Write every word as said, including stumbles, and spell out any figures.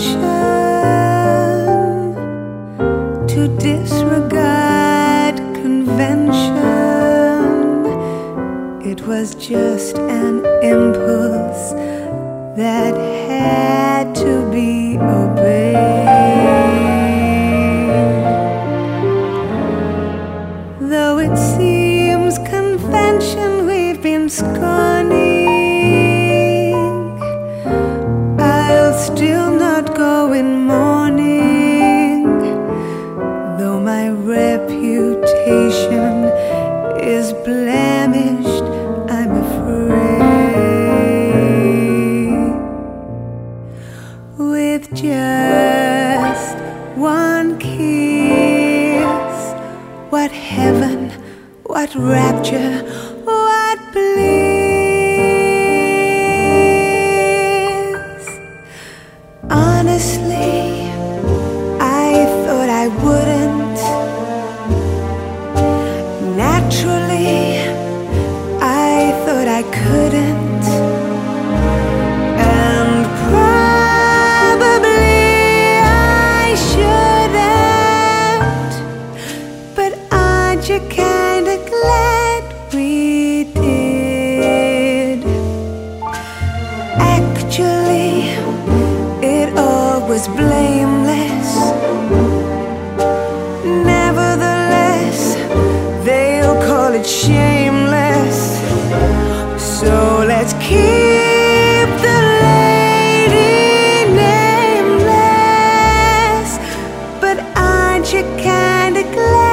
to disregard convention. It was just an impulse that had to be obeyed. Though it seems convention we've been scorning, I'll still not go in mourning. Though my reputation is blemished, I'm afraid. With just one kiss, what heaven, what rapture, what bliss. Honestly, I thought I wouldn't. Naturally, I thought I couldn't. And probably I shouldn't. But aren't you kinda glad we did? Actually, it all was blameless. Nevertheless, they'll call it shameless. So let's keep the lady nameless. But aren't you kinda glad